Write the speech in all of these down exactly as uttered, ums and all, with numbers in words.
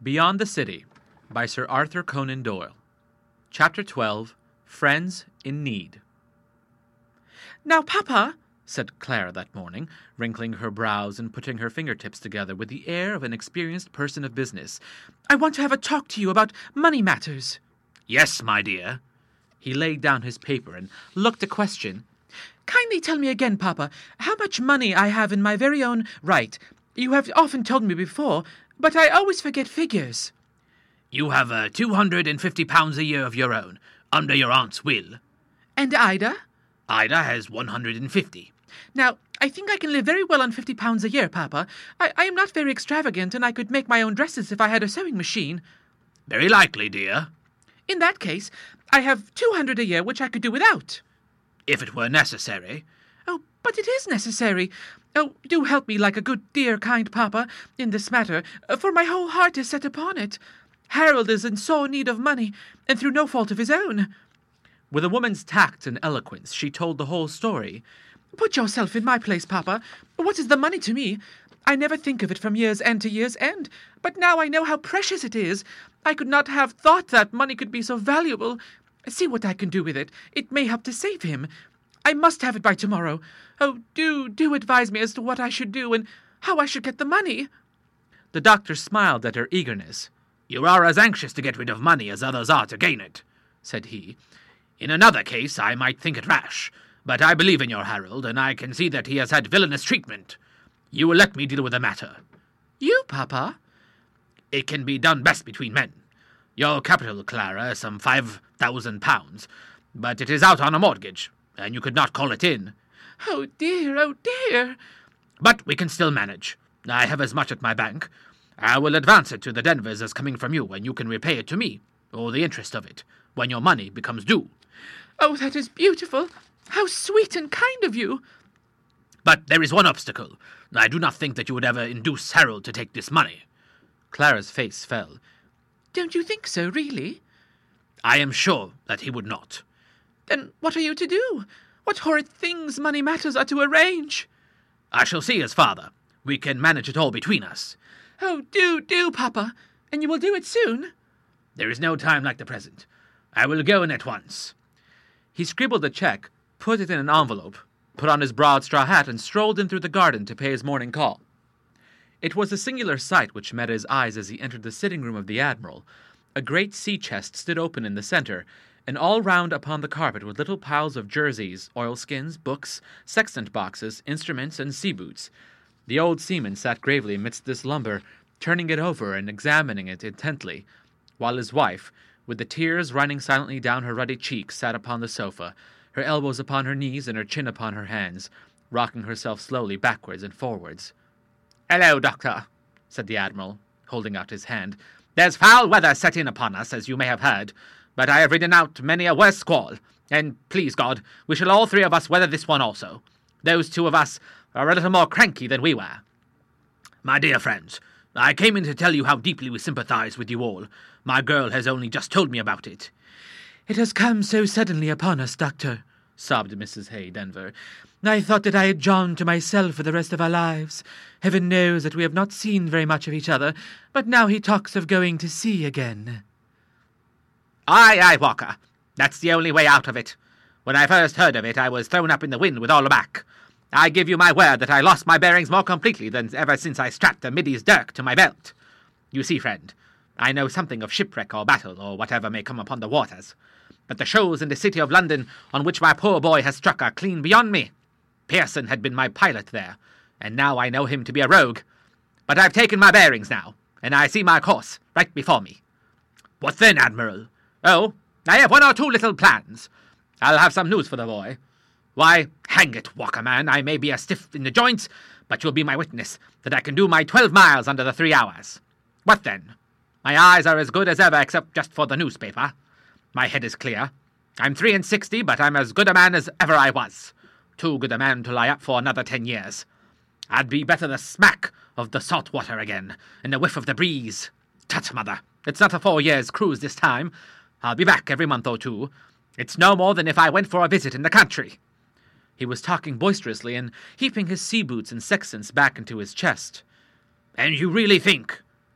Beyond the City by Sir Arthur Conan Doyle. Chapter twelve. Friends in Need. "Now, Papa," said Clara that morning, wrinkling her brows and putting her fingertips together with the air of an experienced person of business, "I want to have a talk to you about money matters." "Yes, my dear." He laid down his paper and looked a question. "Kindly tell me again, Papa, how much money I have in my very own right. You have often told me before, but I always forget figures." "You have uh, two hundred and fifty pounds a year of your own, under your aunt's will." "And Ida?" "Ida has one hundred and fifty. Now, I think I can live very well on fifty pounds a year, Papa. I, I am not very extravagant, and I could make my own dresses if I had a sewing machine." "Very likely, dear." "In that case, I have two hundred a year, which I could do without." "If it were necessary." "Oh, but it is necessary. Oh, do help me like a good, dear, kind Papa in this matter, for my whole heart is set upon it. Harold is in sore need of money, and through no fault of his own." With a woman's tact and eloquence, she told the whole story. "Put yourself in my place, Papa. What is the money to me? I never think of it from year's end to year's end, but now I know how precious it is. I could not have thought that money could be so valuable. See what I can do with it. It may help to save him. I must have it by tomorrow. Oh, do, do advise me as to what I should do and how I should get the money." The doctor smiled at her eagerness. "You are as anxious to get rid of money as others are to gain it," said he. "In another case I might think it rash, but I believe in your Harold, and I can see that he has had villainous treatment. You will let me deal with the matter." "You, Papa?" "It can be done best between men. Your capital, Clara, is some five thousand pounds, but it is out on a mortgage, and you could not call it in." "Oh, dear, oh, dear." "But we can still manage. I have as much at my bank. I will advance it to the Denvers as coming from you, and you can repay it to me, or the interest of it, when your money becomes due." "Oh, that is beautiful. How sweet and kind of you." "But there is one obstacle. I do not think that you would ever induce Harold to take this money." Clara's face fell. "Don't you think so, really?" "I am sure that he would not." "Then what are you to do? What horrid things money matters are to arrange." "I shall see his father. We can manage it all between us." "Oh, do, do, Papa. And you will do it soon?" "There is no time like the present. I will go in at once." He scribbled a check, put it in an envelope, put on his broad straw hat, and strolled in through the garden to pay his morning call. It was a singular sight which met his eyes as he entered the sitting-room of the Admiral. A great sea-chest stood open in the centre, and all round upon the carpet were little piles of jerseys, oilskins, books, sextant boxes, instruments, and sea-boots. The old seaman sat gravely amidst this lumber, turning it over and examining it intently, while his wife, with the tears running silently down her ruddy cheeks, sat upon the sofa, her elbows upon her knees and her chin upon her hands, rocking herself slowly backwards and forwards. "Hello, Doctor," said the Admiral, holding out his hand. "There's foul weather set in upon us, as you may have heard, but I have ridden out many a worse squall, and, please God, we shall all three of us weather this one also. Those two of us are a little more cranky than we were. My dear friends, I came in to tell you how deeply we sympathize with you all. My girl has only just told me about it." "It has come so suddenly upon us, Doctor," sobbed Missus Hay Denver. "I thought that I had John to myself for the rest of our lives. Heaven knows that we have not seen very much of each other, but now he talks of going to sea again." "Aye, aye, Walker. That's the only way out of it. When I first heard of it, I was thrown up in the wind with all aback. I give you my word that I lost my bearings more completely than ever since I strapped a middy's dirk to my belt. You see, friend, I know something of shipwreck or battle or whatever may come upon the waters, but the shoals in the city of London on which my poor boy has struck are clean beyond me. Pearson had been my pilot there, and now I know him to be a rogue. But I've taken my bearings now, and I see my course right before me." "What then, Admiral?" "Oh, I have one or two little plans. I'll have some news for the boy. Why, hang it, Walker, man, I may be a stiff in the joints, but you'll be my witness that I can do my twelve miles under the three hours. What then? My eyes are as good as ever except just for the newspaper. My head is clear. I'm three and sixty, but I'm as good a man as ever I was. Too good a man to lie up for another ten years. I'd be better the smack of the salt water again, and the whiff of the breeze. Tut, mother, it's not a four years' cruise this time. I'll be back every month or two. It's no more than if I went for a visit in the country." He was talking boisterously and heaping his sea boots and sextants back into his chest. "And you really think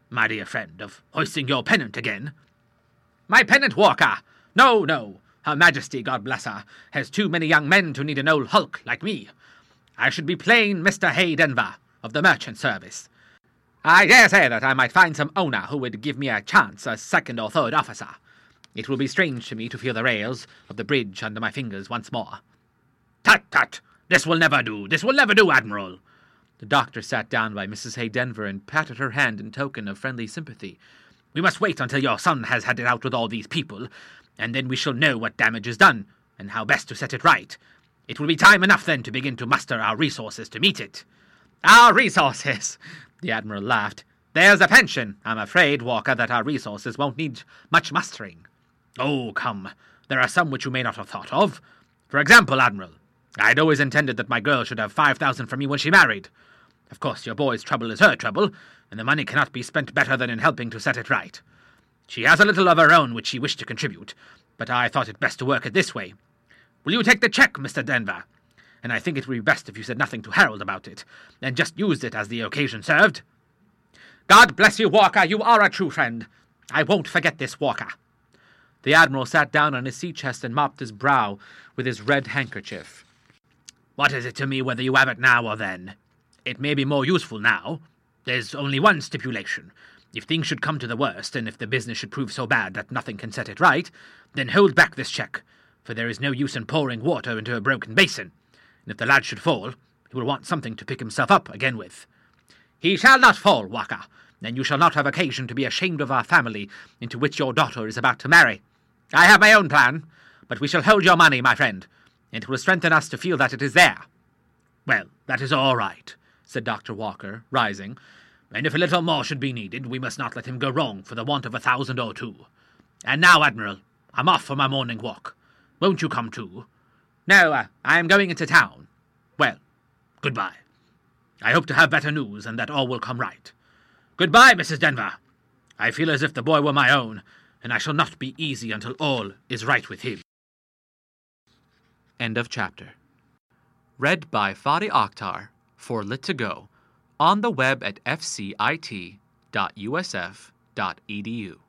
my dear friend, of hoisting your pennant again. My pennant, Walker! No, no! Her Majesty, God bless her, has too many young men to need an old hulk like me. I should be plain Mister Hay Denver, of the merchant service. I dare say that I might find some owner who would give me a chance as second or third officer. It will be strange to me to feel the rails of the bridge under my fingers once more. Tut, tut! This will never do! This will never do, Admiral! The doctor sat down by Missus Hay Denver and patted her hand in token of friendly sympathy. We must wait until your son has had it out with all these people, and then we shall know what damage is done, and how best to set it right. It will be time enough then to begin to muster our resources to meet it. Our resources! The Admiral laughed. There's a pension. I'm afraid, Walker, that our resources won't need much mustering. Oh, come. There are some which you may not have thought of. For example, Admiral, I'd always intended that my girl should have five thousand from me when she married. Of course, your boy's trouble is her trouble, and the money cannot be spent better than in helping to set it right. She has a little of her own which she wished to contribute, but I thought it best to work it this way. Will you take the cheque, Mister Denver? And I think it would be best if you said nothing to Harold about it, and just used it as the occasion served. God bless you, Walker. You are a true friend. I won't forget this, Walker. The Admiral sat down on his sea chest and mopped his brow with his red handkerchief. What is it to me whether you have it now or then? It may be more useful now. There's only one stipulation. If things should come to the worst, and if the business should prove so bad that nothing can set it right, then hold back this cheque, for there is no use in pouring water into a broken basin, and if the lad should fall, he will want something to pick himself up again with. He shall not fall, Walker, and you shall not have occasion to be ashamed of our family into which your daughter is about to marry. I have my own plan, but we shall hold your money, my friend, and it will strengthen us to feel that it is there. Well, that is all right, said Doctor Walker, rising, and if a little more should be needed, we must not let him go wrong for the want of a thousand or two. And now, Admiral, I'm off for my morning walk. Won't you come too? No, uh, I am going into town. Well, goodbye. I hope to have better news and that all will come right. Goodbye, Missus Denver. I feel as if the boy were my own, and I shall not be easy until all is right with him. End of chapter. Read by Fadi Akhtar for Lit to Go on the web at f c i t dot u s f dot e d u.